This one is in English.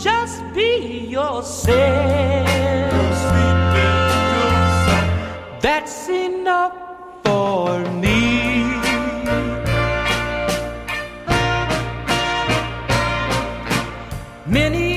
just be yourself. That's enough for me. Many